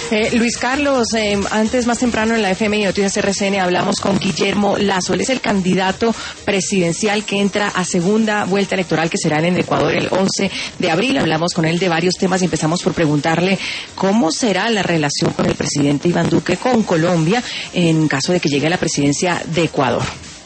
Luis Carlos, antes, más temprano en la FM y Noticias RCN hablamos con Guillermo Lasso. Él es el candidato presidencial que entra a segunda vuelta electoral que será en el Ecuador el 11 de abril. Hablamos con él de varios temas y empezamos por preguntarle cómo será la relación con el presidente Iván Duque con Colombia en caso de que llegue a la presidencia de Ecuador.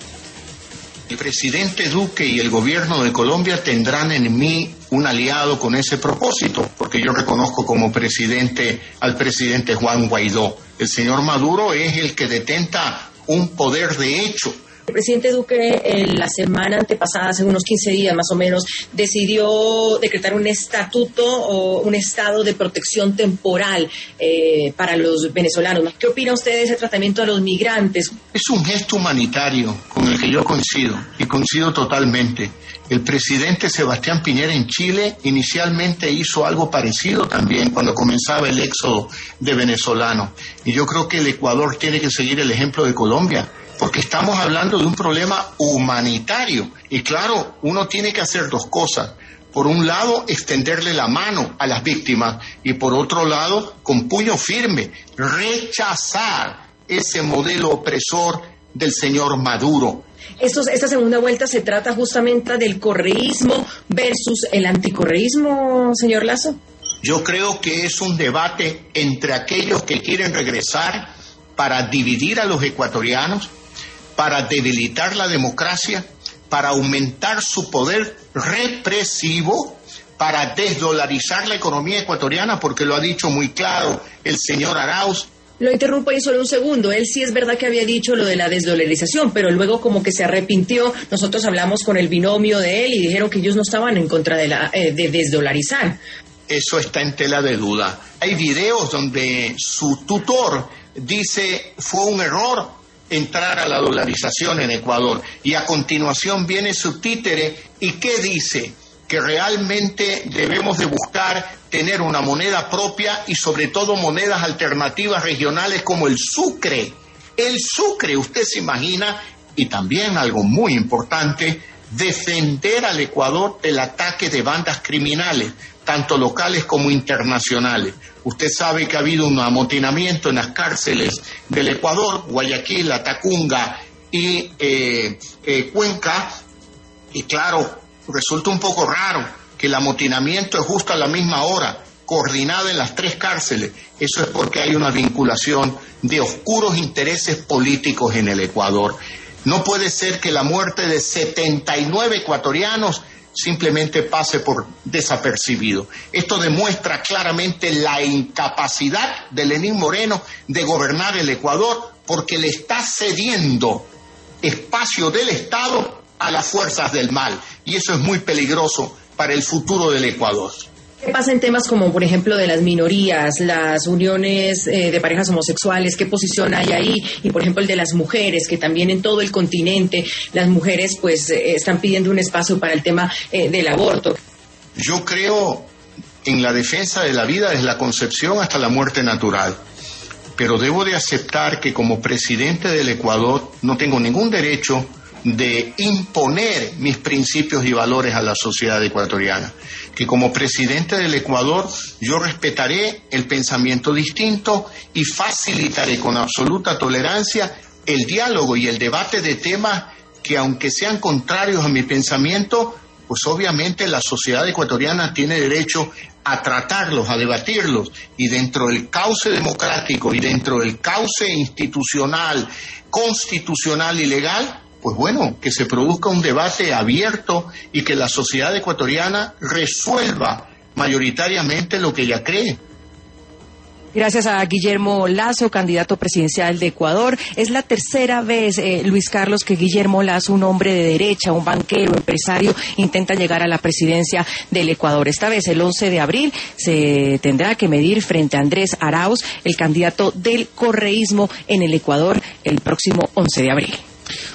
El presidente Duque y el gobierno de Colombia tendrán en mí un aliado con ese propósito, porque yo reconozco como presidente al presidente Juan Guaidó. El señor Maduro es el que detenta un poder de hecho. El presidente Duque la semana antepasada, hace unos 15 días más o menos, decidió decretar un estatuto o un estado de protección temporal para los venezolanos. ¿Qué opina usted de ese tratamiento a los migrantes? Es un gesto humanitario con el que yo coincido, y coincido totalmente. El presidente Sebastián Piñera en Chile inicialmente hizo algo parecido también cuando comenzaba el éxodo de venezolanos. Y yo creo que el Ecuador tiene que seguir el ejemplo de Colombia, porque estamos hablando de un problema humanitario. Y claro, uno tiene que hacer dos cosas. Por un lado, extenderle la mano a las víctimas y por otro lado, con puño firme, rechazar ese modelo opresor del señor Maduro. Esta segunda vuelta se trata justamente del correísmo versus el anticorreísmo, señor Lasso. Yo creo que es un debate entre aquellos que quieren regresar para dividir a los ecuatorianos, para debilitar la democracia, para aumentar su poder represivo, para desdolarizar la economía ecuatoriana, porque lo ha dicho muy claro el señor Arauz. Lo interrumpo ahí solo un segundo. Él sí es verdad que había dicho lo de la desdolarización, pero luego como que se arrepintió. Nosotros hablamos con el binomio de él y dijeron que ellos no estaban en contra de desdolarizar. Eso está en tela de duda. Hay videos donde su tutor dice fue un error entrar a la dolarización en Ecuador, y a continuación viene su títere y ¿qué dice? Que realmente debemos de buscar tener una moneda propia y sobre todo monedas alternativas regionales como el sucre. El sucre, usted se imagina, y también algo muy importante, defender al Ecuador del ataque de bandas criminales, tanto locales como internacionales. Usted sabe que ha habido un amotinamiento en las cárceles del Ecuador, Guayaquil, Latacunga y Cuenca, y claro, resulta un poco raro que el amotinamiento es justo a la misma hora, coordinado en las tres cárceles. Eso es porque hay una vinculación de oscuros intereses políticos en el Ecuador. No puede ser que la muerte de 79 ecuatorianos simplemente pase por desapercibido. Esto demuestra claramente la incapacidad de Lenín Moreno de gobernar el Ecuador, porque le está cediendo espacio del Estado a las fuerzas del mal, y eso es muy peligroso para el futuro del Ecuador. ¿Qué pasa en temas como, por ejemplo, de las minorías, las uniones de parejas homosexuales? ¿Qué posición hay ahí? Y, por ejemplo, el de las mujeres, que también en todo el continente las mujeres pues están pidiendo un espacio para el tema del aborto. Yo creo en la defensa de la vida desde la concepción hasta la muerte natural, pero debo de aceptar que como presidente del Ecuador no tengo ningún derecho de imponer mis principios y valores a la sociedad ecuatoriana, que como presidente del Ecuador yo respetaré el pensamiento distinto y facilitaré con absoluta tolerancia el diálogo y el debate de temas que, aunque sean contrarios a mi pensamiento, pues obviamente la sociedad ecuatoriana tiene derecho a tratarlos, a debatirlos, y dentro del cauce democrático y dentro del cauce institucional, constitucional y legal, pues bueno, que se produzca un debate abierto y que la sociedad ecuatoriana resuelva mayoritariamente lo que ella cree. Gracias a Guillermo Lasso, candidato presidencial de Ecuador. Es la tercera vez, Luis Carlos, que Guillermo Lasso, un hombre de derecha, un banquero, empresario, intenta llegar a la presidencia del Ecuador. Esta vez, el 11 de abril, se tendrá que medir frente a Andrés Arauz, el candidato del correísmo en el Ecuador, el próximo 11 de abril.